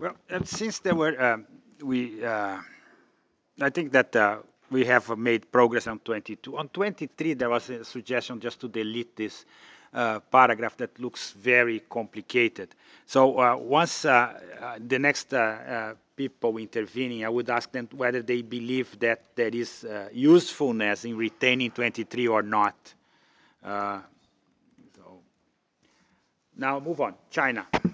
Well, since there were, I think that we have made progress on 22. On 23, there was a suggestion just to delete this paragraph that looks very complicated. So once the next people intervening, I would ask them whether they believe that there is usefulness in retaining 23 or not. So now move on. China.